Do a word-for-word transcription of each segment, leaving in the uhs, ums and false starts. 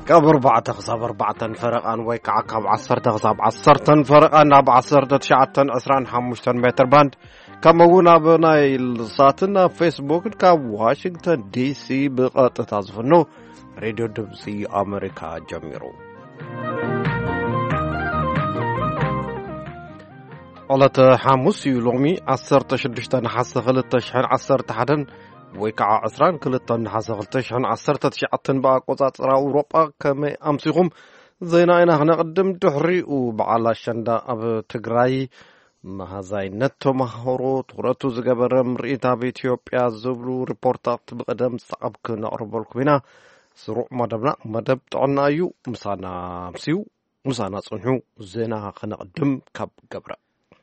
كاب أربعة خصاب أربعة فرقان ويكع كاب عصرة خصاب عصرة فرقان ناب عصرة تشعة أسران حمشتن متر باند كما قلنا بناي الساتنا فيسبوك كاب واشنطن دي سي بقطة تازفنو راديو دبسي أمريكا جميرو قلت حاموس يلومي عصرة شدشتن حاسة غلطة شحن عصرة حدن ويكع عسران كلتن حاسغلتش عن عصرت تشعتن بقى قطاطرا أوروبا كما أمسيهم زينا إنا هنقدم تحري وبعلا شندا أب تجراي ما زي نتو مهورو تورتو زجبر مريتا بإثيوبيا زبرو ريبورتات بقدم صعب كنا أربعة كمينا سروع مدبنا مدب تعنا يو مسانا مسيو مسانا صنعو زينا هنقدم كاب جبرة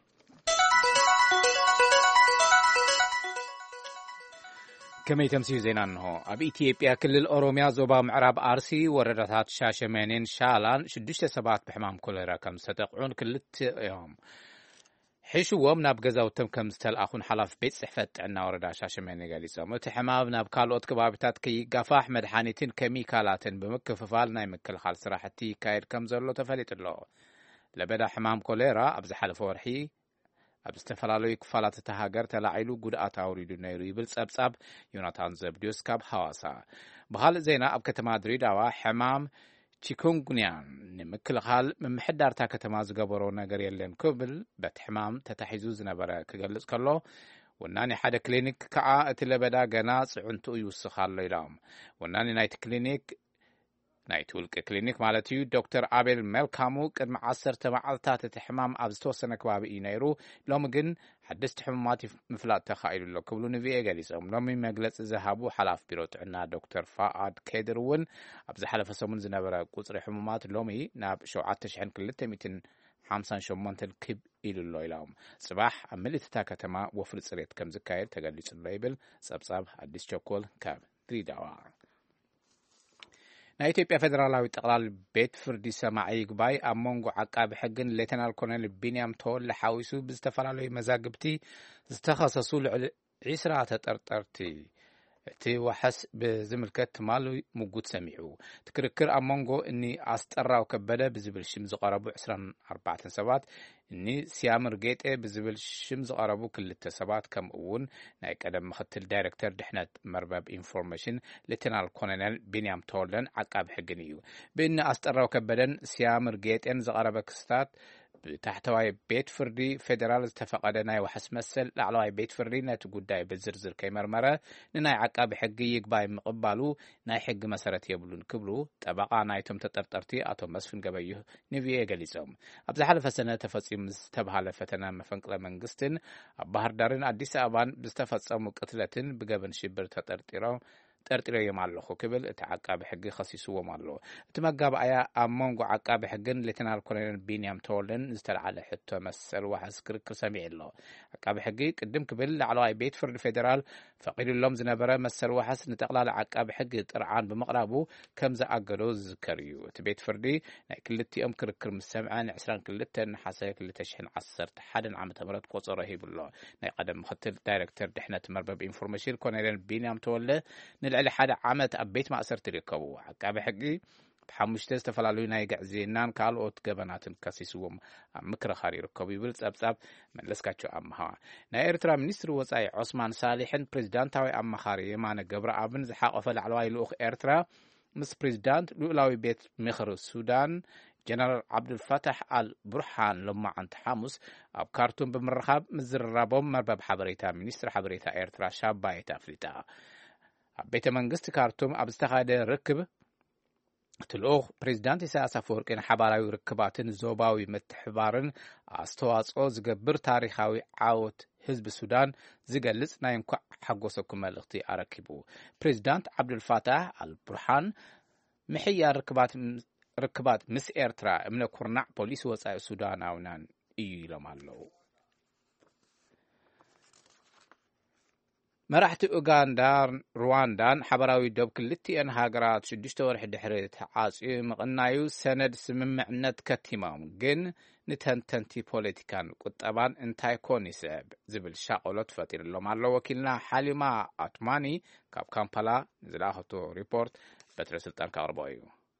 كما يتمسي زينا أنه أبي إثيوبيا كل الأوروميا زوبا معراب أرسي وردتات شاشمينين شالان شدشت سبات بحمام كل رقم ستقعون كل يوم حيشو ومنا بجزاو تم كم ستل أخون حلاف بيت صحفت عنا وردا شاشميني قالي سو متحمامنا بكالوت كبابتات كي قفا أحمد حانيتين كيميكالاتين بمكففالنا يمكل خال صراحتي كايد كم زلو تفلت له لبدا حمام كوليرا أبز حلف ورحي أبستفلالو يكفالات تهاجر تلاعيلو قدعات عوريدو نيرو يبل سبسب يوناتان زبديوس كاب حواسا بحال زينا أب كتما دريداوا حمام تشيكونغنيان نمكل خال من محدار تا كتما زقبرو ناقر يلين كبل بات حمام تتحيزو زنبرا كغلس كالو وناني حدا كلينيك كعا اتلبدا قناص عنتو يوسخال ليلام وناني نايت كلينيك نايتولك كلينيك مالتيو دكتور عابل ملكامو قد معصر تبعالتات تحمام أبستوسنا كوابي نيرو لومجن حدست حماماتي مفلات تخايلو لو كبلو نبيه قاليسهم لومي مجلس زهابو حلاف بيروت عنا دكتور فاعد كيدرون أبز حلف سمون زنبرا قصري حمامات لومي ناب شوعات تشحن كلتا ميتن حامسان شمانتل كب إلو اللويلهم صباح عملي تتاكتما وفل صريت كم زكاير تقاليس الليبل سبساب عديس شوكول كاب تريداوا ናይ ኢትዮጵያ ፌደራላዊ ጠቅላላ ቤት ፍርዲ ሰማዒ ጉባኤ ኣብ መንጎ ዓቃቢ ሕግን ሌተናል ኮሎኔል ቢንያም ተወለ ሓዊሱ ብዝተፈላለዩ መዛግብቲ ዝተኸሰሱ ልዕሊ ዒስራ ተጠርጠርቲ እቲ ወሓስ ብዝምልከት ትማሉ ሙጉት ሰሚዑ ትክርክር ኣብ መንጎ እኒ ኣስጠራው ከበደ ብዝብል ሽም ዝቐረቡ ዒስራን ኣርባዕተ ሰባት እኒ ሲያምር ጌጤ ብዝብል ሽም ዝቐረቡ ክልተ ሰባት ከም እውን ናይ ቀደም ምክትል ዳይሬክተር ድሕነት መርበብ ኢንፎርሜሽን ሌተናል ኮሎኔል ቢንያም ተወለን ዓቃቢ ሕግን እዩ ብእኒ ኣስጠራው ከበደን ሲያምር ጌጤን ዝቐረበ ክስታት تحتوي بيت فردي فيدرال استفقد ناي وحس مسل لعلواي بيت فردي نت قداي بزرزر كيمرمرة ناي عقاب حقي يقباي مقبالو ناي حق مسارات يبلون كبلو تبقى ناي تم تطرطرتي أتو مسفن قبيه نبيه قليزهم أبز حلف سنة تفصيل مستبها لفتنا مفنقل منقستن بحر دارين أديس أبان بستفصيل مقتلتن بقبن شبر تطرطيرو ترتيرو يمالخو كبل تعقاب حقي خصيصو مالو تمغاب ايا امونغو عقاب حقن لتنال كولونيل بينيام تولن استلعل حتى مسل وحس كركر سميع الله عقاب حقي قدم كبل على بيت فرد فيدرال فقيل لهم زنبره مسل وحس نتقلال عقاب حقي طرعان بمقربو كم زاغدو ذكريو تبيت فردي كلتي ام كركر مسمعان عشرين كلتن حسايك كلتشحن عصرت حدن عام تمرت قصره هي بالله ناي قدم مختل دايركتور دحنه مربب انفورميشن كولونيل بينيام تولن على حدا عمت أبيت ما أسرت ركبوا عقاب حقي بحمشتز تفلالوي نايقع زينان كالوت قبنات كاسيسوهم مكر خاري ركبوا بلت أبساب من لسكاتشو أمها نايرترا منيستر وصاي عثمان صالحين بريزيدانتاوي أم خاري مانا قبر أبن زحاق وفل علواي لوخ إيرترا مس بريزيدانت لولاوي بيت مخر السودان جنرال عبد الفتاح البرهان لما عن تحامس أب كارتون بمرخاب مزر رابوم مربب حبريتا منيستر حبريتا إيرترا شاب بايتا فليتا بيت منغست كارتوم أبستخاد ركب تلوخ بريزيدانت إساس أفوركين حباراوي ركباتن زوباوي متحبارن أستواصو زقبر تاريخاوي عاوت حزب السودان زقلس نايمكو حقوسكم الاختي أركبو بريزيدانت عبد الفتاح البرهان محيا ركبات ركبات مس إيرترا من كورنع بوليس وصاي السودان أونان إيو لمالو مرحت أوغندا رواندا حبراوي دوب كلتي أن هاجرات شدشت ورح دحريت عاصي مقنايو سند سممعنت كتيمام جن نتنتنتي بوليتيكان قطبان انتاي كوني سب زبل شاقولت فتير لهم على وكيلنا حالما أتماني كاب كامبالا زلاهتو ريبورت بتر سلطان كاربايو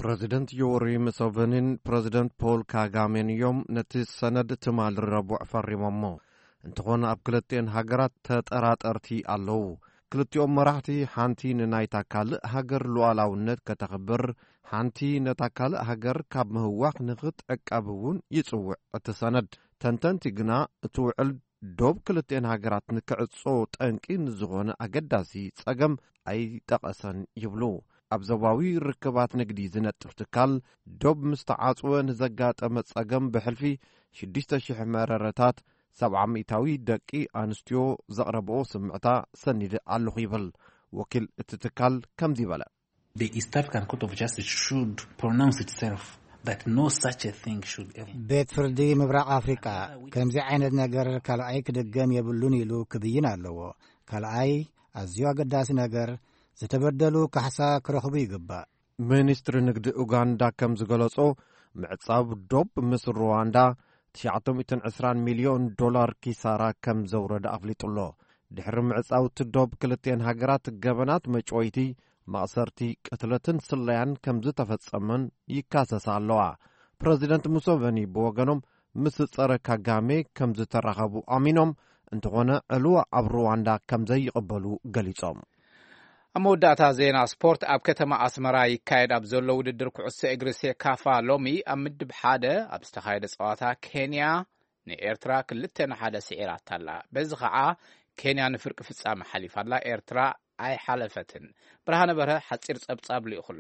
ፕሬዚደንት ዮዌሪ ሙሴቬኒን ፕሬዚደንት ፖል ካጋሜን እዮም ነቲ ሰነድ ትማል ረቡዕ ፈሪሞሞ እንተኾነ ኣብ ክልቲአን ሃገራት ተጠራጠርቲ ኣለዉ ክልቲኦም መራሕቲ ሓንቲ ንናይታ ካልእ ሃገር ሉዓላውነት ከተኽብር ሓንቲ ነታ ካልእ ሃገር ካብ ምህዋኽ ንኽትዕቀብ እውን ይጽውዕ እቲ ሰነድ ተንተንቲ ግና እቲ ውዕል ዶብ ክልቲአን ሃገራት ንክዕጾ ጠንቂ ንዝኾነ ኣገዳሲ ጸገም ኣይጠቐሰን ይብሉ ኣብ ዞባዊ ርክባት ንግዲ ዝነጥፍ ትካል ዶብ ምስ ተዓጽወ ንዘጋጠመ ጸገም ብሕልፊ ሽዱሽተ ሽሕ መረረታት ሰብዓ ሚእታዊ ደቂ ኣንስትዮ ዘቕረብኦ ስምዕታ ሰኒድ ኣለኹ ይብል ወኪል እቲ ትካል ከምዚ በለ The East African Court of Justice should pronounce itself that no such a thing should ever ቤት ፍርዲ ምብራቕ ኣፍሪቃ ከምዚ ዓይነት ነገር ካልኣይ ክድገም የብሉን ኢሉ ክብይን ኣለዎ ካልኣይ ኣዝዩ ኣገዳሲ ነገር ዝተበደሉ ካሕሳ ክረኽቡ ይግባእ ሚኒስትሪ ንግዲ ኡጋንዳ ከም ዝገለጾ ምዕጻብ ዶብ ምስ ሩዋንዳ ትሽዓተ ሚእትን ዕስራን ሚልዮን ዶላር ኪሳራ ከም ዘውረደ ኣፍሊጡሎ ድሕሪ ምዕጻው እቲ ዶብ ክልቲአን ሃገራት ገበናት መጮይቲ ማእሰርቲ ቅትለትን ስለያን ከም ዝተፈጸመን ይካሰሳ ኣለዋ ፕሬዚደንት ሙሴቬኒ ብወገኖም ምስ ጸረ ካጋሜ ከም ዝተራኸቡ ኣሚኖም እንተኾነ ዕልዋ ኣብ ሩዋንዳ ከም ዘይቕበሉ ገሊጾም ኣብ መወዳእታ ዜና ስፖርት ኣብ ከተማ ኣስመራ ይካየድ ኣብ ዘሎ ውድድር ኩዕሶ እግሪ ሴካፋ ሎሚ ኣብ ምድብ ሓደ ኣብ ዝተኻየደ ጸዋታ ኬንያ ንኤርትራ ክልተ ንሓደ ስዒራት ኣላ በዚ ከዓ ኬንያ ንፍርቂ ፍጻመ ሓሊፋላ ኤርትራ ኣይሓለፈትን ብርሃነ በርሀ ሓፂር ጸብጻብ ልኢኹሎ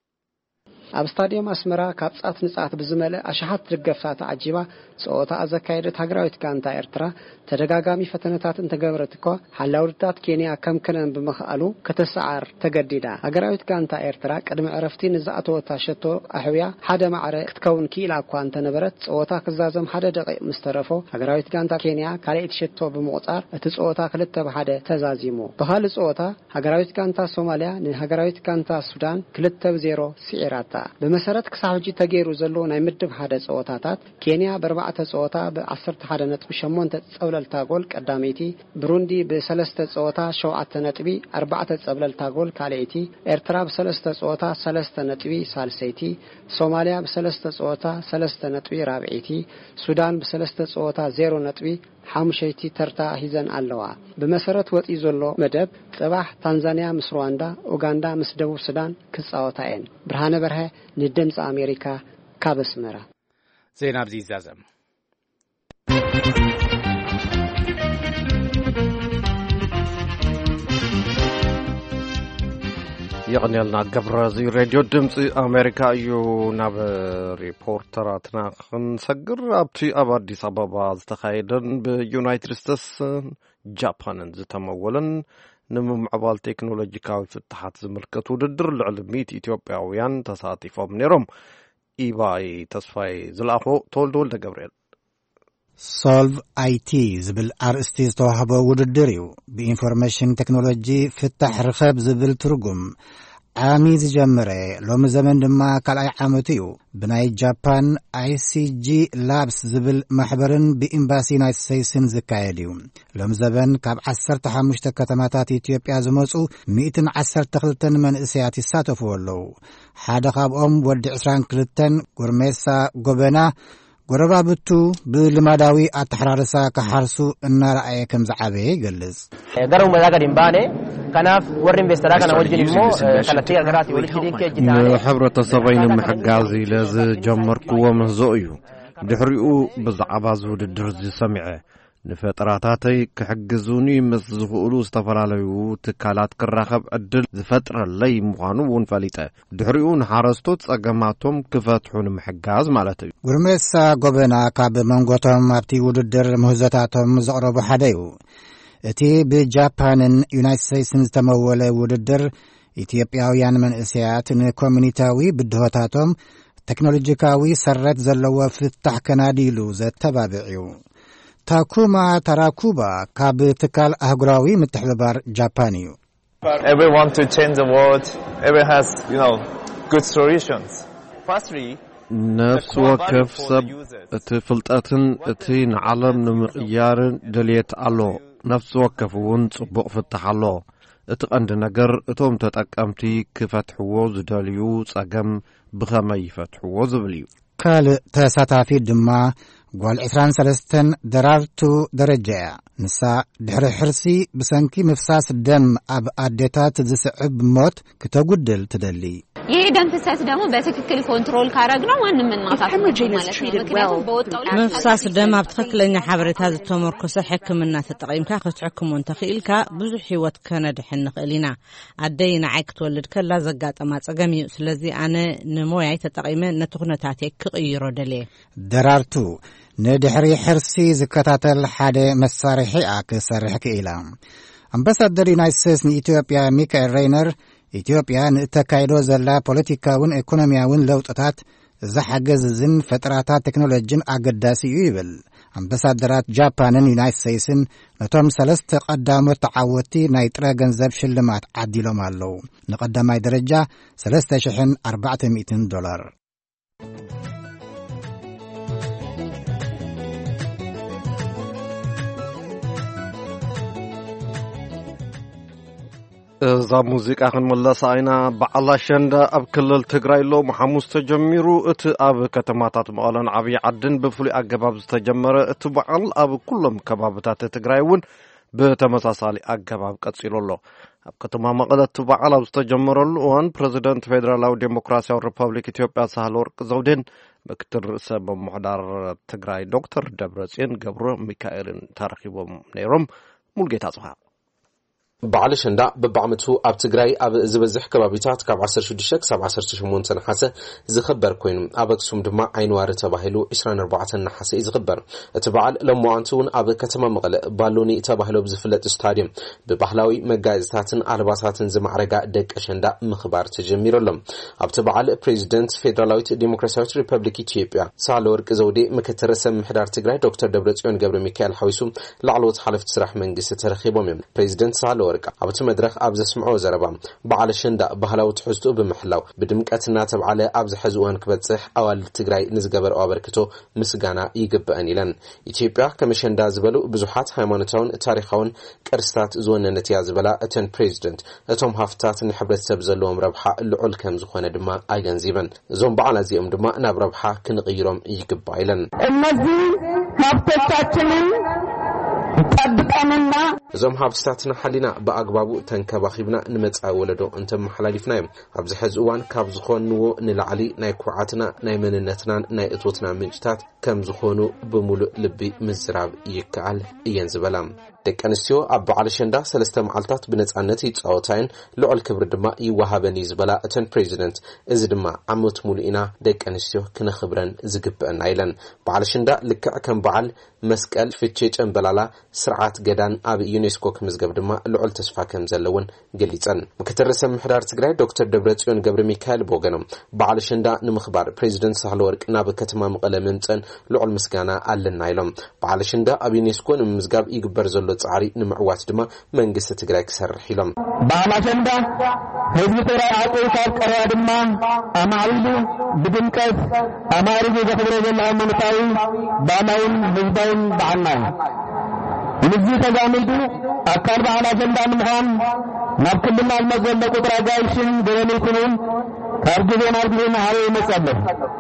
ኣብ ስታዲየም ኣስመራ ካብ ጻት ንጻት ብዝመለ ኣሽሓት ደገፍታ ተዓጂባ ጸወታ ኣዘካየደት ሃገራዊት ጋንታ ኤርትራ ተደጋጋሚ ፈተነታት እንተገበረት እኳ ሓላውድታት ኬንያ ከም ከነን ብምኽኣሉ ከተሰዓር ተገዲዳ ሃገራዊት ጋንታ ኤርትራ ቅድሚ ዕረፍቲ ንዝኣተወታ ሸቶ ኣሕውያ ሓደ ማዕረ ክትከውን ኪኢላ እኳ እንተነበረት ጸወታ ክዛዘም ሓደ ደቂቕ ምስ ተረፎ ሃገራዊት ጋንታ ኬንያ ካልአይቲ ሸቶ ብምቑጻር እቲ ጸወታ ክልተ ብሓደ ተዛዚሙ ብኻልእ ጸወታ ሃገራዊት ጋንታ ሶማልያ ንሃገራዊት ጋንታ ሱዳን ክልተ ብዜሮ ስዒራታ بمسارات كساحوجي تغيرو زلو ناي مدب حدا صوتاتات كينيا بربعة صوتا بعشرة حدا نطب شمون تصولل تاغول قداميتي بروندي بثلاثه صوتا شوعه نطبي أربعة تصولل تاغول كاليتي ارترا بثلاثه صوتا ثلاثه نطبي ثالثيتي صوماليا بثلاثه صوتا ثلاثه نطبي رابعيتي سودان بثلاثه صوتا صفر نطبي حامشيتي ترتا هيزن ኣለዋ بمسارات وطي زلو مدب صباح تنزانيا مس رواندا اوغاندا مس دبوب سودان كصاوتاين برهانه برها ندمص امريكا كابسمرا زينب زيزازم يعني لنا قبرزي راديو دمسي أمريكا يو ناب ريبورتراتنا خنسجر أبتي أباديس أبابا استخايدن بيونايتد ستيتس جابان زتمولن نمم عبال تكنولوجيكاوي فتحات زملكة وددر العلمية إثيوبياويان تساطيفهم نيروم إيباي تصفاي زلاخو تولدول دا قبريل solve آي تي زبل أرستي استوحبه وددريو بإنفورميشن تكنولوجي فتح رخب زبل ترقم عامي زجمري لوم زمن دما كالأي عامتيو بناي جابان آي سي جي لابس زبل محبرن بإمباسي نايت سيسن زكايديو لوم زمن كاب عسر تحمشت كتماتات إثيوبيا زموصو مئتن عسر تخلتن من إسياتي ساتفو اللو حادا خاب أم ود عسران كلتن قرميسا قبنا قربابتو بالمداوي التحرارسا كحرسو ان راي كم زعابه يجلز غرو مداغا ديمباني كناف ورين بيستراكنا وجين مو كلتي غراتي ولكي كجدان حبره صبين محجازي لاز جمركو مزويو دحريو بزعبا زود الدرز سمعه نفتراتاتي كحجزوني مزخولو استفراليو تكالات كراخب عدل زفتر لي مخانو ونفاليته دحريون حارستو صقماتهم كفتحون محجاز مالتي غرمسا غبنا كاب منغوتهم ابتي وددر مهزتاتهم زقرب حديو اتي بجابانن يونايتد ستيتس تموله وددر ኢትዮጵያውያን መንእሰያትን ኮሚኒታዊ ብድሆታቶም ቴክኖሎጂካዊ ሰረት ዘለዎ ፍታሕ ከናዲሉ ዘተባብዕዩ ታኩማ ተራኩባ ካብ ትካል አህጉራዊ ምትሕብባር ጃፓን እዩ everyone to change the world everyone has you know good solutions firstly نفس وكف سب تفلتاتن تين عالم نمقيار دليت الله نفس وكف ون صبق فتح الله اتقند نجر اتوم تتقمتي كفتحو زداليو صقم ብኸመይ ይፈትሕዎ ዝብል እዩ ካልእ ተሳታፊ ድማ ጓል عشرين وثلاثة ደራርቱ ደረጃ እያ ንሳ ድሕሪ ሕርሲ ብሰንኪ ምፍሳስ ደም ኣብ ኣዴታት ዝስዕብ ሞት ክተጉድል ትደሊ ይህ ደም ፍሰት ደግሞ በትክክል ኮንትሮል ካረግነው ማንም እናታፍ ማለት ነው ምክንያቱም በወጣው ምፍሳስ ደም ኣብ ትክክለኛ ሓበሬታ ዝተመርኮሰ ሕክምና ተጠቂምካ ክትሕክሙ እንተኽኢልካ ብዙሕ ህይወት ከነድሕን ንኽእሊና ኣደይ ንዓይ ክትወልድ ከላ ዘጋጠማ ፀገም እዩ ስለዚ ኣነ ንሞያይ ተጠቂመ ነቲ ኩነታት ክቕይሮ ደልየ ደራርቱ ንድሕሪ ሕርሲ ዝከታተል ሓደ መሳርሒ ክሰርሕ ክኢላ ኣምባሳደር ዩናይትድ ስቴትስ ንኢትዮጵያ ሚካኤል ሬይነር ኢትዮጵያ ንእተካይዶ ዘላ ፖለቲካውን ኢኮኖሚያውን ለውጥታት ዝሓገዝን ፈጠራታት ቴክኖሎጂን ኣገዳሲ እዩ ይብል ኣምባሳደራት ጃፓንን ዩናይትድ ስቴትስን ነቶም ሰለስተ ቀዳሞት ተዓወቲ ናይ ጥረ ገንዘብ ሽልማት ዓዲሎም ኣለዉ ንቀዳማይ ደረጃ ثلاثة آلاف وأربعمائة ዶላር እዛ ሙዚቃ ክንመለስ ኢና በዓል ኣሸንዳ ኣብ ክልል ትግራይ ሎ ሓሙስ ተጀሚሩ እቲ ኣብ ከተማታት መቐለን ዓብዪ ዓድን ብፍሉይ ኣገባብ ዝተጀመረ እቲ በዓል ኣብ ኩሎም ከባቢታት ትግራይ እውን ብተመሳሳሊ ኣገባብ ቀፂሉ ኣሎ ኣብ ከተማ መቐለ እቲ በዓል ኣብ ዝተጀመረሉ እዋን ፕሬዚደንት ፌደራላዊ ዴሞክራሲያዊ ሪፐብሊክ ኢትዮጵያ ሳህለወርቅ ዘውዴን ምክትል ርእሰ ምምሕዳር ትግራይ ዶክተር ደብረጽዮን ገብረ ሚካኤልን ተረኺቦም ነይሮም ሙልጌታ ጽፋ በዓል ኣሸንዳ በብዓመቱ ኣብ ትግራይ ኣብ ዝበዝሕ ከባቢታት ካብ عشرة وستة ክሳብ عشرة وثمانية ነሓሰ ዝኽበር ኮይኑ ኣብ ኣክሱም ድማ ዓይንዋሪ ተባሂሉ عشرين وأربعة ነሓሰ ዝኽበር እቲ በዓል ለምዋንቱ እውን ኣብ ከተማ መቐለ ባሎኒ ተባሂሉ ዝፍለጥ ስታድየም ብባህላዊ መጋየፅታትን ኣልባሳትን ዝማዕረጋ ደቂ ኣሸንዳ ምኽባር ተጀሚሩሎም ኣብቲ በዓል ፕሬዚደንት ፌደራላዊት ዲሞክራሲያዊት ሪፐብሊክ ኢትዮጵያ ሳህለወርቅ ዘውዴ ምክትል ርእሰ ምምሕዳር ትግራይ ዶክተር ደብረጽዮን ገብረ ሚካኤል ሓዊሱ ላዕለዎት ሓለፍቲ ስራሕ መንግስቲ ተረኺቦም እዮም ፕሬዚደንት ሳህለወርቅ ኣብቲ መድረኽ ኣብ ዘስምዖ ዘረባ በዓል ኣሸንዳ ባህላዊ ትሕዝቶኡ ብምሕላው ብድምቀትና ተባዕለ ኣብ ዝሕዚ እዋን ክበፅሕ ኣዋልድ ትግራይ ንዝገበርኦ ኣበርክቶ ምስጋና ይግብአን ኢለን ኢትዮጵያ ከም ኣሸንዳ ዝበሉ ብዙሓት ሃይማኖታውን ታሪኻውን ቅርስታት ዝወነነት እያ ዝበላ እተን ፕሬዚደንት እቶም ሃፍትታት ንሕብረተሰብ ዘለዎም ረብሓ ልዑል ከም ዝኾነ ድማ ኣገንዚበን እዞም በዓላት እዚኦም ድማ ናብ ረብሓ ክንቕይሮም ይግባእ ኢለን እነዚህ ሃብቶቻችንን ጠብቀንና እዞም ሃብትታትና ሓሊና ብኣግባቡ ተንከባኺብና ንመጻኢ ወለዶ እንተመሓላሊፍና እዮም ኣብዚ ሕዚ እዋን ካብ ዝኾንዎ ንላዕሊ ናይ ኩርዓትና ናይ መንነትናን ናይ እቶትና ምንጭታት ከም ዝኾኑ ብሙሉእ ልቢ ምዝራብ ይከኣል እየን ዝበላ ደቂ ኣንስትዮ ኣብ በዓል ኣሸንዳ ሰለስተ መዓልታት ብነጻነት ይጻወታን ልዑል ክብሪ ድማ ይወሃበን ዝበላ እተን ፕሬዚደንት እዚ ድማ ዓመት ሙሉእ ኢና ደቂ ኣንስትዮ ክነኽብረን ዝግብአና ኢለን በዓል ኣሸንዳ ልክዕ ከም በዓል መስቀል ፍቼ ጨንበላላ ስርዓት ገዳን ኣብ ዩኔስኮ ክምዝገብ ድማ ልዑል ተስፋ ከም ዘለውን ገሊጸን ምክትል ርእሰ ምምሕዳር ትግራይ ዶክተር ደብረጽዮን ገብረ ሚካኤል ቦገኖም በዓል ኣሸንዳ ንምኽባር ፕሬዚደንት ሳህለወርቅ ናብ ከተማ መቐለ ምምፀን ልዑል ምስጋና ኣለና ኢሎም በዓል ኣሸንዳ ኣብ ዩኔስኮ ንምዝጋብ ይግበር ዘሎ ጻዕሪ ንምዕዋት ድማ መንግስቲ ትግራይ ክሰርሕ ኢሎም በዓል ኣሸንዳ ህዝቢ ትግራይ ኣቆይታት ቀረባ ድማ ኣማዊሉ ብድምቀት ኣማሪጉ ዘኽብሮ ዘሎ ሃይማኖታዊ ባህላውን ህዝባውን በዓልና እዩ ንዚ ተዛሚዱ ኣካል በዓል ኣሸንዳ ንምዃን ናብ ክልልና ዝመዘለ ቁጥር ኣጋይሽን ገበነይኩኑን ካብ ጊዜ ናብ ጊዜ ናሃበ ይመጸለፍ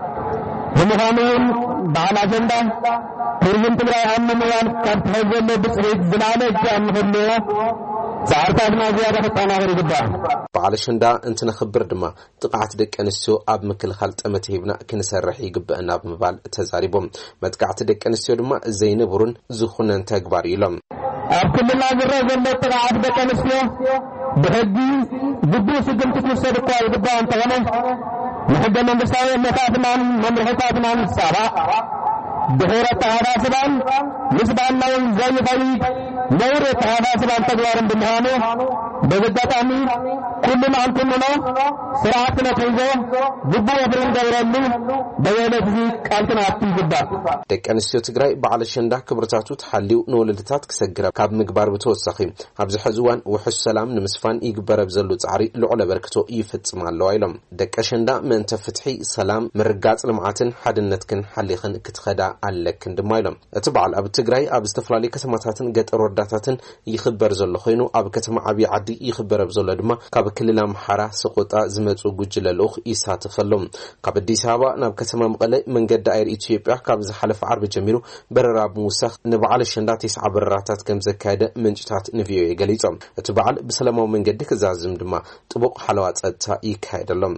ብምዃኑን በዓል ኣሸንዳ ቱሪዝም ትግራይ ኣብ ምምዋን ካብ ትሕዘለ ብፅሬት ዝለዓለ እጃም ንኽህልዎ ዛዕርታትና ዝያዳ ክጠናኸር ይግባእ በዓል ኣሸንዳ እንትነኽብር ድማ ጥቃዓት ደቂ ኣንስትዮ ኣብ ምክልኻል ጠመት ሂብና ክንሰርሕ ይግብአና ብምባል ተዛሪቦም መጥቃዕቲ ደቂ ኣንስትዮ ድማ ዘይንብሩን ዝኹነን ተግባር ኢሎም ኣብ ክልልና ዝረአ ዘሎ ጥቃዓት ደቂ ኣንስትዮ ብሕጊ ግቡእ ስግምቲ ክውሰድ እኳ ይግባእ እንተኾነ ንሕገ መንግስታዊ እምነታትናን መምርሒታትናን ሳባእ ድሕረ ተሃዳስባን ምስ ባህላውን ዘይኸይድ ነውር ተሃዳስባን ተግባርን ብምዃኑ በዝጋጣሚ ኩሉን አንትንኖ ስርዓት ነትይዞ ግቡእ ወፍርን ገብረሉ በየለት ዚ ቃልትናት ይግባእ ደቂ ኣንስትዮ ትግራይ በዓል ኣሸንዳ ክብርታቱ ተሓልዩ ንወለድታት ክሰግራ ካብ ምግባር ብተወሳኺ ኣብዚ ሕዚ እዋን ውሕስ ሰላም ንምስፋን ይግበረብ ዘሎ ጻዕሪ ልዑል ኣበርክቶ ይፍጽም ኣለዋ ኢሎም ደቂ ኣሸንዳ ምእንተ ፍትሒ ሰላም ምርጋጽ ልምዓትን ሓድነትክን ሓሊኽን ክትኸዳ ኣለክን ድማ ኢሎም እቲ በዓል ኣብ ትግራይ ኣብ ዝተፈላለዩ ከተማታትን ገጠር ወረዳታትን ይኽበር ዘሎ ኮይኑ ኣብ ከተማ ዓብዪ ዓዲ ይኽበር ዘሎ ድማ ካብ ክልል ኣምሓራ ሰቆጣ ዝመጹ ጉጅለ ልኡኽ ይሳተፈሎም ካብ አዲስ አበባ ናብ ከተማ መቐለ መንገዲ ኣየር ኢትዮጵያ ካብ ዝሓለፈ ዓርቢ ጀሚሩ በረራ ምውሳኽ ንበዓል አሸንዳ ተስዓ በረራታት ከም ዘካየደ ምንጭታት ንቪኦኤ ገሊጾም እቲ በዓል ብሰላማዊ መንገዲ ክዛዝም ድማ ጥቡቕ ሓለዋ ጸጥታ ይካየደሎም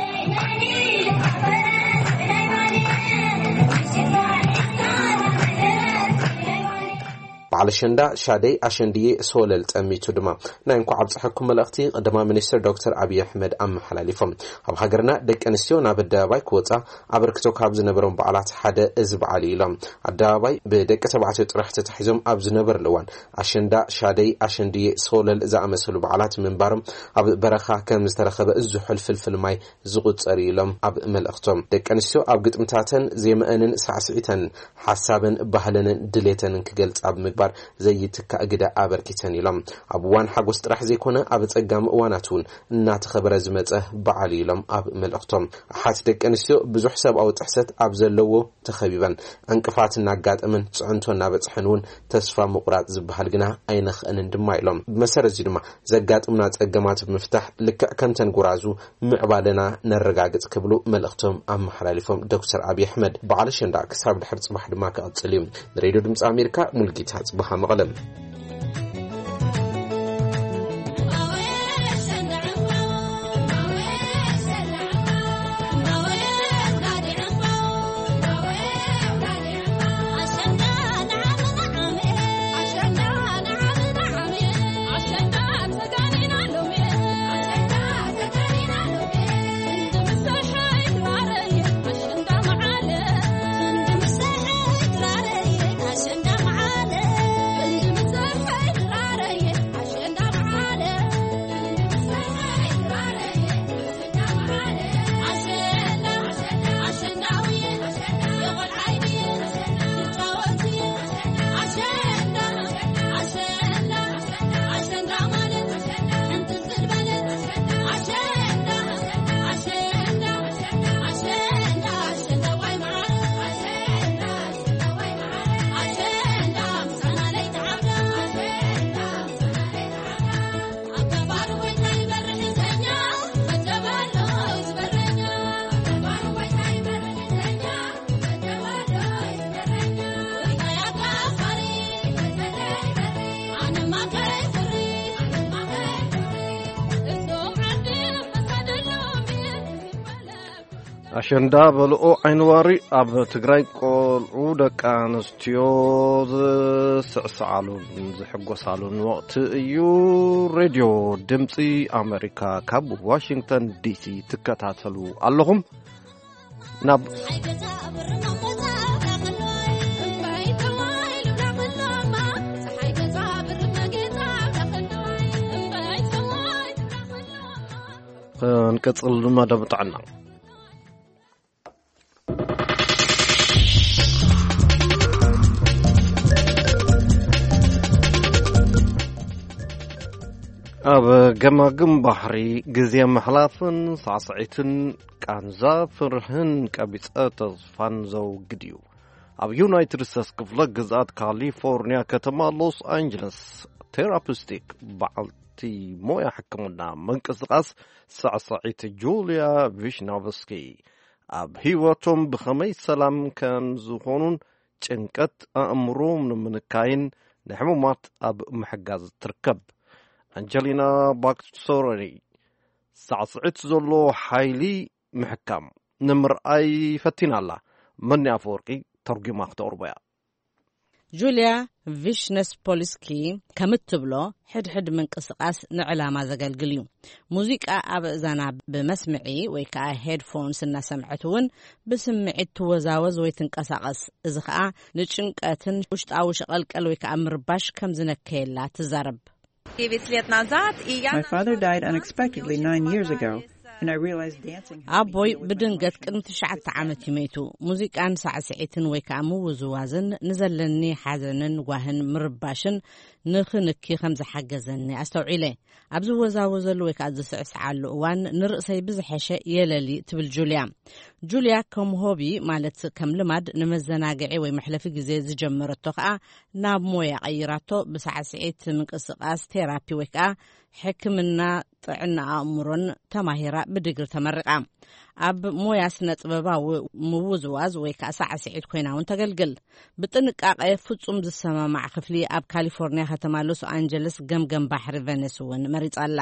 በዓል አሸንዳ ሻደይ አሸንድዬ ሶለል ጠሚቱ ድማ ናይ እንኳ ዓብጽሕኩም መልእኽቲ ቀዳማይ ሚኒስትር ዶክተር አብይ አሕመድ ኣመሓላሊፎም ኣብ ሃገርና ደቂ ኣንስትዮ ናብ ኣደባባይ ክወጻ ኣበርክቶ ካብ ዝነበሮም በዓላት ሓደ እዚ በዓል ኢሎም ኣደባባይ ብደቂ ተባዕትዮ ጥራሕ ተታሒዞም ኣብ ዝነበረሉ እዋን አሸንዳ ሻደይ አሸንድዬ ሶለል ዝኣመሰሉ በዓላት ምንባሮም ኣብ በረኻ ከም ዝተረኸበ እዙሑል ፍልፍል ማይ ዝቁጸር ኢሎም ኣብ መልእኽቶም ደቂ ኣንስትዮ ኣብ ግጥምታተን ዜማአንን ሳዕስዒተን ሓሳብን ባህለንን ድሌተንን ክገልጻ ኣብ ምግባር ዘይትካ እግዳ ኣበርኪተን ኢሎም ኣብ ዋን ሓጎስ ጥራሕ ዘይኮነ ኣብ ጸጋም እዋናቱን እናተኸበረ ዝመጸ በዓል ኢሎም ኣብ መልእኽቶም ሓት ደቂ ኣንስትዮ ብዙሕ ሰብኣዊ ጥሕሰት ኣብ ዘለዎ ተኸቢበን እንቅፋት እናጋጠመን ጽዕንቶ እናበጽሐን እውን ተስፋ ምቁራጽ ዝበሃል ግና ኣይነኽእንን ድማ ኢሎም ብመሰረት ድማ ዘጋጥምና ጸገማት ብምፍታሕ ልክዕ ከምተን ጉራዙ ምዕባለና ነረጋግጽ ክብሉ መልእኽቶም ኣመሓላሊፎም ዶክተር አብይ አሕመድ በዓል አሸንዳ ክሳብ ድሕሪ ጽባሕ ድማ ክቕጽል እዩ ሬድዮ ድምፂ ኣሜሪካ ሙልጌታ ጽባሕ መቐለም አሸንዳ በልኦ ዓይንዋሪ ኣብ ትግራይ ቆልዑ ደቂ ኣንስትዮ ዝስዕስዓሉን ዝሕጎሳሉን ወቅቲ እዩ ሬድዮ ድምፂ ኣሜሪካ ካብ ዋሽንግተን ዲሲ ትከታተሉ ኣለኹም ናብ እንቀጽል መደብ ጥዕና ኣብ ገማግም ባሕሪ ግዜ መሕላፍን ሳዕስዒትን ቃንዛ ፍርህን ቀቢጸ ተስፋን ዘውግድ እዩ ኣብ ዩናይትድ ስቴትስ ክፍለ ግዛት ካሊፎርኒያ ከተማ ሎስ አንጀለስ ቴራፒስቲክ በዓልቲ ሞያ ሕክምና መንቅስቓስ ሳዕስዒት ጁልያ ቪሽናቭስኪ ኣብ ህይወቶም ብኸመይ ሰላም ከም ዝኾኑን ጭንቀት ኣእምሮም ንምንካይን ንሕሙማት ኣብ ምሕጋዝ ትርከብ አንጀሊና ባክሶሪ ሳዕስዒት ዘሎ ሓይሊ ምሕካም ንምርኣይ ፈቲናላ መን ኣፈወርቂ ተርጉማ ክተቕርበያ ጁልያ ቪሽነስፖልስኪ ከምትብሎ ሕድሕድ ምንቅስቓስ ንዕላማ ዘገልግል እዩ ሙዚቃ ኣብ እዛና ብመስምዒ ወይ ከዓ ሄድፎንስ እናሰምዐት እውን ብስምዒት ትወዛወዝ ወይ ትንቀሳቐስ እዚ ከዓ ንጭንቀትን ውሽጣዊ ሸቐልቀል ወይ ከዓ ምርባሽ ከም ዝነከየላ ትዛረብ My father died unexpectedly nine years ago, and I realized dancing... ኣቦይ ብድንገት ቅድሚ ትሽዓተ ዓመት ይመይቱ ሙዚቃን ሳዕስዒትን ወይ ከዓ ምውዝዋዝን ንዘለኒ ሓዘንን ጓህን ምርባሽን ንኽንኪ ከም ዝሓገዘኒ ኣስተውዒለ ኣብዚ ወዛወዘሉ ወይ ከዓ ዝስዕስዓሉ እዋን ንርእሰይ ብዝሐሸ የለሊ ትብል ጁልያ ጁልያ ከም ሆቢ ማለት ከም ልማድ ንመዘናግዒ ወይ መሕለፊ ግዜ ዝጀመረቶ ከዓ ናብ ሞያ ቀይራቶ ብሳዕስዒት ምንቅስቃስ ቴራፒ ወይ ከዓ ሕክምና ጥዕና አእምሮን ተማሂራ ብድግሪ ተመረቃ ኣብ ሞያ ስነ ጥበባዊ ምውዝዋዝ ወይ ከዓ ሳዕስዒት ኮይና እውን ተገልግል ብጥንቃቄ ፍጹም ዝሰማማዕ ክፍሊ ኣብ ካሊፎርኒያ ከተማ ሎስ አንጀለስ ገምገም ባሕሪ ቬነስ እውን መሪጻላ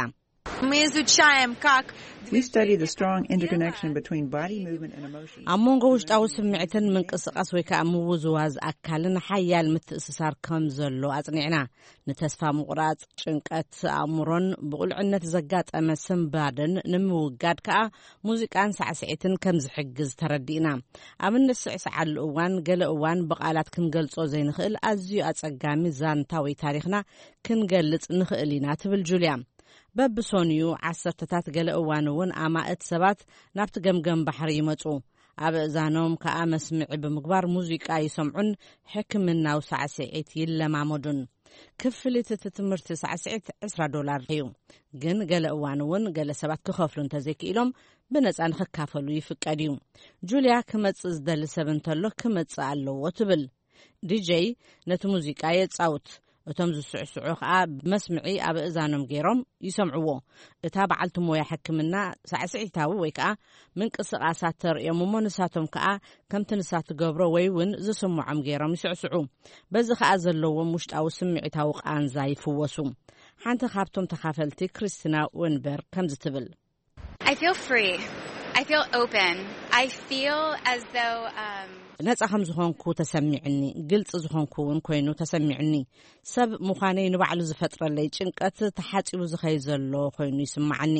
We study the strong interconnection between body movement and emotion. አሞንጎ ውሽጣዊ ስምዒትን ምንቅስቃስ ወይ ከዓ ምውዝዋዝ አካልን ሓያል ምትእስሳር ከም ዘሎ አጽኒዕና ንተስፋ ምቁራጽ ጭንቀት አእምሮን ብቁልዕነት ዘጋጠመ ስምባድን ንምውጋድ ከዓ ሙዚቃን ሳዕስዒትን ከም ዝሕግዝ ተረዲእና ኣብ ንስዕስዓሉ እዋን ገለ እዋን ብቃላት ክንገልጾ ዘይንኽእል ኣዝዩ አጸጋሚ ዛንታዊ ታሪኽና ክንገልጽ ንኽእል ኢና ትብል ጁልያ በብሶንዩ ዓሰርተታት ገለ እዋን እውን ኣማእት ሰባት ናብቲ ገምገም ባሕሪ ይመጹ ኣብ እዛኖም ከዓ መስምዒ ብምግባር ሙዚቃ ይሰምዑን ሕክምናዊ ሳዕስዒት ይለማመዱን ክፍሊት እቲ ትምህርቲ ሳዕስዒት عشرة ዶላር እዩ ግን ገለ እዋን እውን ገለ ሰባት ክኸፍሉ እንተዘይክኢሎም ብነፃ ንኽካፈሉ ይፍቀድ እዩ ጁልያ ክመጽእ ዝደሊ ሰብ እንተሎ ክመጽእ ኣለዎ ትብል ዲጄ ነቲ ሙዚቃ የጻውት እቶም ዝስዕስዑ ከዓ መስምዒ ኣብ እዛኖም ገይሮም ይሰምዕዎ እታ በዓልቲ ሞያ ሕክምና ሳዕስዒታዊ ወይ ከዓ ምንቅስቃሳት ተርእዮም እሞ ንሳቶም ከዓ ከምቲ ንሳት ገብሮ ወይ እውን ዝስምዖም ገይሮም ይስዕስዑ በዚ ከዓ ዘለዎም ውሽጣዊ ስምዒታዊ ቃንዛ ይፍወሱ ሓንቲ ካብቶም ተኻፈልቲ ክሪስቲና ወንበር ከም ዝትብል I feel free. I feel open. I feel as though um ነፃ ከም ዝኾንኩ ተሰሚዕኒ ግልጽ ዝኾንኩ እውን ኮይኑ ተሰሚዕኒ ሰብ ምዃነይ ንባዕሉ ዝፈጥረለይ ጭንቀት ተሓፂቡ ዝኸይ ዘሎ ኮይኑ ይስማዓኒ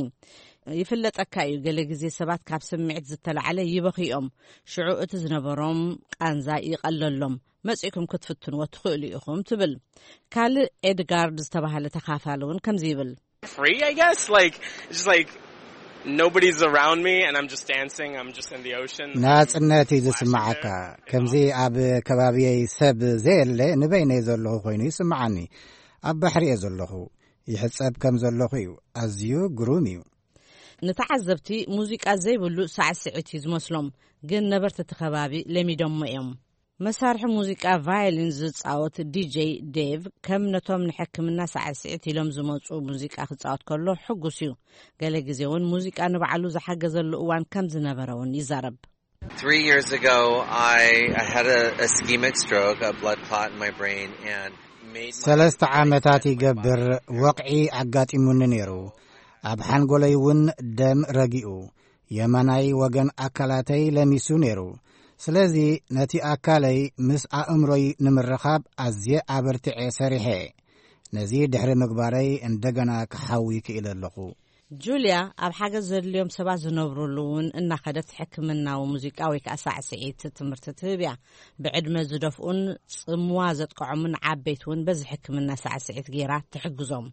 ይፍለጠካ እዩ ገለ ግዜ ሰባት ካብ ስምዒት ዝተለዓለ ይበኺኦም ሽዑ እቲ ዝነበሮም ቃንዛ ይቐለሎም መጺኩም ክትፍትንዎ ትኽእሉ ኢኹም ትብል ካልእ ኤድጋርድ ዝተባሃለ ተኻፋሊ እውን ከምዚ ይብል free I guess like just like nobody's around me and I'm just dancing I'm just in the ocean ናጽነት ይስማዓካ ከምዚ ኣብ ከባቢይ ሰብ ዘየለ ንበይነይ ዘለኹ ኮይኑ ይስማዓኒ ኣብ ባሕሪ ዘለኹ ይሕጸብ ከም ዘለኹ እዩ ኣዝዩ ግሩም እዩ ንተዓዘብቲ ሙዚቃ ዘይብሉ ሳዕስዒት እዩ ዝመስሎም ግን ነበርቲ እቲ ከባቢ ለሚዶሞ እዮም መሳርሒ ሙዚቃ ቫዮሊን ዝጻወት ዲጄ ዴቭ ከም ነቶም ንሕክምና ሳዕስዒት ኢሎም ዝመጹ ሙዚቃ ክጻወት ከሎ ሕጉስ እዩ ገለ ግዜ እውን ሙዚቃ ንባዕሉ ዝሓገዘሉ እዋን ከም ዝነበረውን ይዛረብ Three years ago I, I had a ischemic stroke a blood clot in my brain and made ሰለስተ ዓመታት ይገብር ወቕዒ ኣጋጢሙኒ ነይሩ ኣብ ሓንጎለይ እውን ደም ረጊኡ የማናይ ወገን ኣካላተይ ለሚሱ ነይሩ ስለዚ ነቲ ኣካለይ ምስ ኣእምሮይ ንምርኻብ ኣዝየ ኣበርቲዐ ሰሪሐ ነዚ ድሕሪ ምግባረይ እንደገና ክሓዊ ክኢለ ኣለኹ ጁልያ ኣብ ሓገዝ ዘድልዮም ሰባት ዝነብሩሉ እውን እናኸደት ሕክምናዊ ሙዚቃ ወይ ከዓ ሳዕስዒት ትምህርቲ ትህብ እያ ብዕድመ ዝደፍኡን ጽምዋ ዘጥቅዖምን ዓበይቲ እውን በዚ ሕክምና ሳዕስዒት ገይራ ትሕግዞም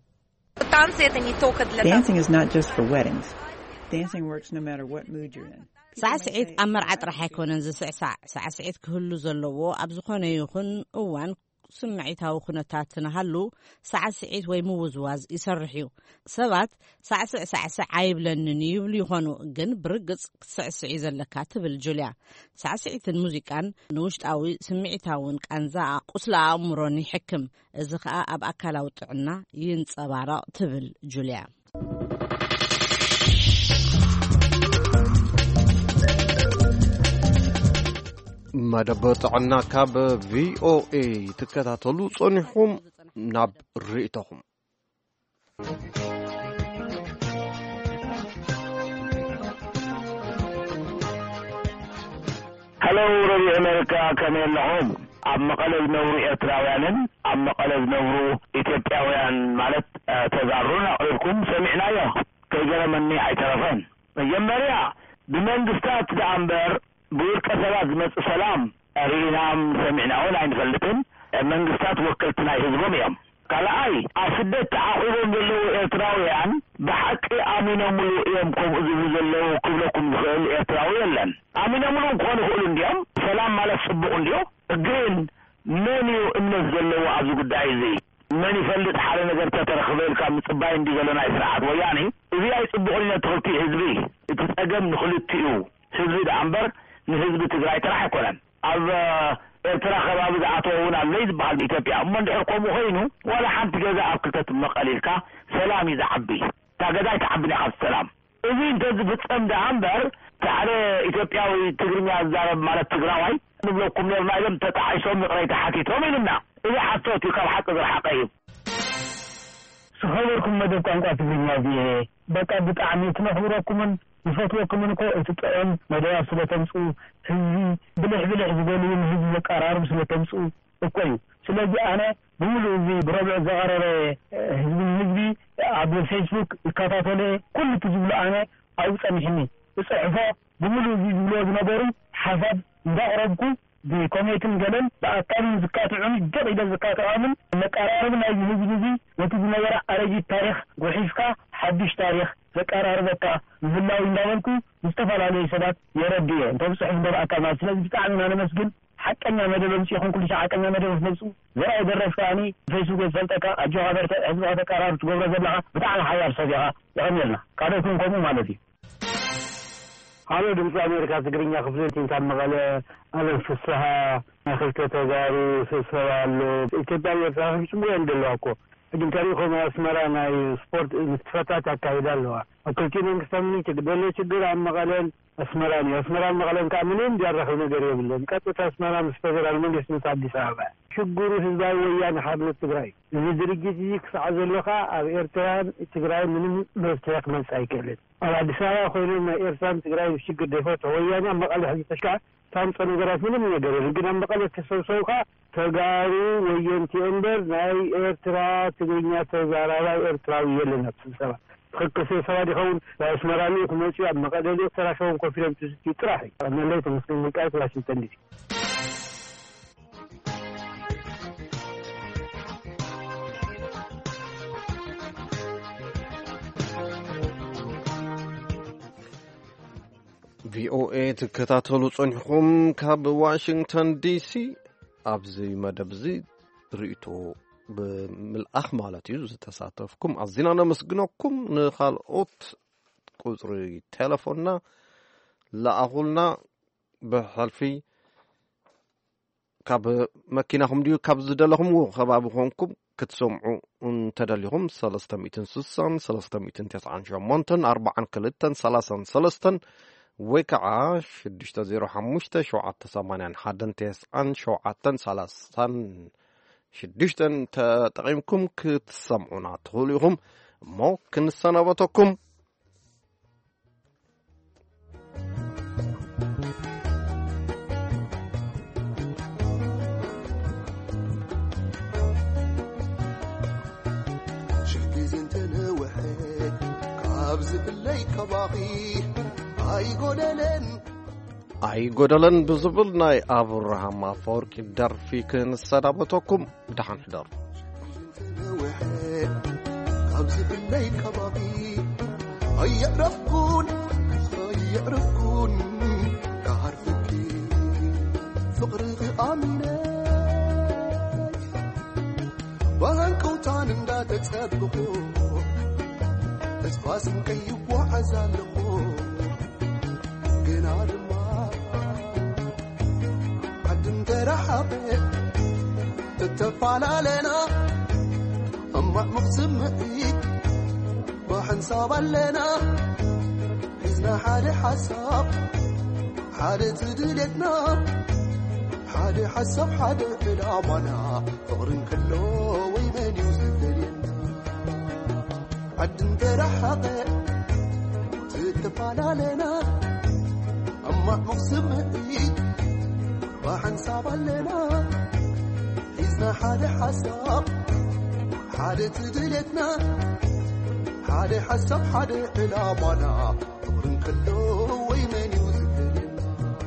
Dancing is not just for weddings. Dancing works no matter what mood you're in. ሳዕስዒት ኣብ መርዓ ጥራሕ ኣይኮነን ዝስዕሳዕ ሳዕስዒት ክህሉ ዘለዎ ኣብ ዝኾነ ይኹን እዋን ስምዒታዊ ኩነታት ንሃሉ ሳዕስዒት ወይ ምውዝዋዝ ይሰርሕ እዩ ሰባት ሳዕስዕ ሳዕስዕ ኣይብለንን ይብሉ ይኾኑ ግን ብርግጽ ክትስዕስዒ ዘለካ ትብል ጁልያ ሳዕስዒትን ሙዚቃን ንውሽጣዊ ስምዒታውን ቃንዛ ቁስሊ ኣእምሮን ይሕክም እዚ ከዓ ኣብ ኣካላዊ ጥዕና ይንጸባረቕ ትብል ጁልያ መደብ ጥዕና ካብ ቪኦኤ ትከታተሉ ጸኒሕኩም ናብ ርእይተኩም ሄሎ ሬዲዮ አሜሪካ ከመይ ኣለኹም ኣብ መቐለ ዝነብሩ ኤርትራውያንን ኣብ መቐለ ዝነብሩ ኢትዮጵያውያን ማለት ተዛሩን ኣቕሪብኩም ሰሚዕናዮ ከይገረመኒ ኣይተረፈን መጀመርያ ብመንግስታት ደኣምበር ብውልቀ ሰባት ዝመጽእ ሰላም ርኢናም ሰሚዕናውን ኣይንፈልጥን መንግስታት ወከልቲ ናይ ህዝቦም እዮም ካልኣይ ኣብ ስደት ተዓቂቦም ዘለዉ ኤርትራውያን ብሓቂ ኣሚኖምሉ እዮም ከምኡ ዝብሉ ዘለዉ ክብለኩም ዝኽእል ኤርትራዊ የለን ኣሚኖምሉ ክኾኑ ይኽእሉ እንዲኦም ሰላም ማለት ጽቡቕ እንዲዮ ግን መን እዩ እምነት ዘለዎ ኣብዚ ጉዳይ እዚ መን ይፈልጥ ሓደ ነገር ተተረኽበልካ ምጽባይ እንዲ ዘሎ ናይ ስርዓት ወያኔ እዚ ኣይጽቡቕን ኢለ ትኽልቲ ህዝቢ እቲ ጸገም ንኽልቲኡ ህዝቢ ዳምበር ንህዝቢ ትግራይ ጥራሕ አይኮነን ኣብ ኤርትራ ከባቢ ዝኣተውን ኣለይ ዝበሃል ኢትዮጵያ እሞ እንድሕር ከምኡ ኮይኑ ወላ ሓንቲ ገዛ ኣብ ክልተ ትመቐሊልካ ሰላም እዩ ዝዓቢ እታ ገዛ ይትዓቢና ካብ ሰላም እዚ እንተዝፍፀም ዳ እምበር ታሕለ ኢትዮጵያዊ ትግርኛ ዝዛረብ ማለት ትግራዋይ ንብለኩም ነርና ኢሎም ተጣሒሶም ምቕረይ ተሓቲቶም ኢልና እዚ ሓሶት እዩ ካብ ሓቂ ዝረሓቐ እዩ ስኸበርኩም መደብ ቋንቋ ትግርኛ እዚአ በቃ ብጣዕሚ ትነኽብረኩምን ይፈትወኩምን እኮ እቲ ጥዕም መደባት ስለ ተምፅኡ ህዝቢ ብልሕ ብልሕ ዝበልውን ህዝቢ ዘቀራርብ ስለ ተምፅኡ እኮ እዩ ስለዚ ኣነ ብምሉእ እዚ ብረብዕ ዘቐረበ ህዝቢ ህዝቢ ኣብ ፌስቡክ ይከታተለ ኩሉ እቲ ዝብሎ ኣነ ኣብኡ ፀኒሕኒ እፅሕፎ ብምሉእ እዚ ዝብልዎ ዝነበሩ ሓሳብ እንዳቕረብኩ ብኮሜትን ገለን ብኣካልን ዝካትዑን ጀቕ ኢለ ዝካትዖምን መቀራረብ ናይ ህዝቢ ህዝቢ ነቲ ዝነበረ ኣረጊት ታሪክ ጉሒፍካ ሓዱሽ ታሪክ ዘቀራርበካ ዝብላዊ እንዳበልኩ ዝተፈላለዩ ሰባት የረድየ እንቶም ፅሑፍ እንደርኣካ ማለት ስለዚ ብጣዕሚ ኢና ነመስግን ሓቀኛ መደብ ምፅኢኹም ኩሉ ሓቀኛ መደብ ትመፁ ዘርኣይ ደረፍካኒ ፌስቡክ ዝፈልጠካ ኣጆኻ ህዝብኻ ተቀራርብ ትገብሮ ዘለካ ብጣዕሚ ሓያል ሰብ ኢኻ ይቐኒልና ካልኦትኩም ከምኡ ማለት እዩ አሎ ድምፅ አሜሪካ ትግርኛ ክፍል ቲንታን መቀለ አለም ፍስሐ ክልተ ተጋሩ ስብሰባ ኣሎ ኢትዮጵያ ኤርትራ ፍጹም እንደለው እኮ ግን ታሪኹም አስመራ ናይ ስፖርት ምትፈታት አካሂዳለዋ አክልቲ መንግስታዊ ትግደለ ችግር አመቀለን አስመራ ነው አስመራ መቀለን ካምንም ያረኸው ነገር የለም ቀጥታ አስመራ መስፈራል መንግስት አዲስ አበባ ሽጉሩ ህዝባዊ ወያነ ሓርነት ትግራይ እዚ ድርጅት እዚ ክሳዓዘለኻ ኣብ ኤርትራ ትግራይ ምንም መፍትሄ ክመጽ አይከልን ኣብ አዲስ አበባ ኮይኑ ኤርትራ ትግራይ ሽግር ደፈት ወያነ መቀለ ሕዚ ተሽካ ታንጾ ነገራት ምንም ነገር የለም ግን መቀለ ተሰብሰቡካ ተጋሩ ወየንቲ እንበር ናይ ኤርትራ ትግርኛ ተዛራባይ ኤርትራዊ የለን ስብሰባ خكسي سوادي خون اسمراني كموشي اب مقدلي تراشون كونفرنس تي تراحي انا ليت مسلم مقايت واشنطن دي في او اي تكتاتلو صنحكم كاب واشنطن دي سي ابزي مدبزي ريتو بملأخ مالتي زتساتفكم عزينا نمسجنكم نخالقوت قطري تلفوننا لا أقولنا بحلفي كاب مكينهم ديو كاب زدلهم وخبابهم كتسمعوا انتدلهم سلسة ميتين سسان سلسة ميتين تسعان شمونتن أربعان كلتن سلسان سلستن وكعاش دشتا زيرو حموشتا شوعات تسامانيان حدن تسعان شوعاتن سلسان شدشتن تقيمكم كتسمعونا تقوليهم ممكن سنبتكم شفتي زنتنا وحيد كابز باللي كباقي هاي قولن أي قدلن بزبلنا أبراهام فورك در فيك نسرابتكم دحن حدر قبز باللي كبابي أي يعرفكون أي يعرفكون كعرفك فقر آمنة وهن كوتان دا تتسبقوا اسفاسم كيب وعزالقوا قنار رحبت تتفعل علينا أما مقسم مقيد ما حنصاب علينا حزنا حالي حساب حالي تدلتنا حالي حساب حالي الأمانة فغرن كله ويمن يوسف لنا عدن ترحبت تتفعل علينا أما مقسم مقيد وحنصاب لنا حزنا حالي حساب حالي تدلتنا حالي حساب حالي الأمانة فقرن كله ويمن يوزف لنا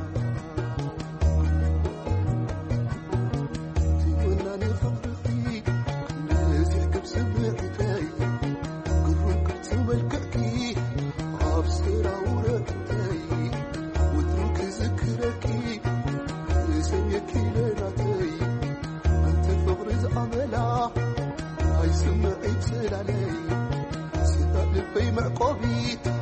تيونا نفقر فيك نازي حكب سمعتاي قرن كبتم الكأكي عبسيرا ورقتاي وترك ذكركي سميكي لناتي أنت فغرز عملا هاي سمعي تسل علي سبب لبي معقوبي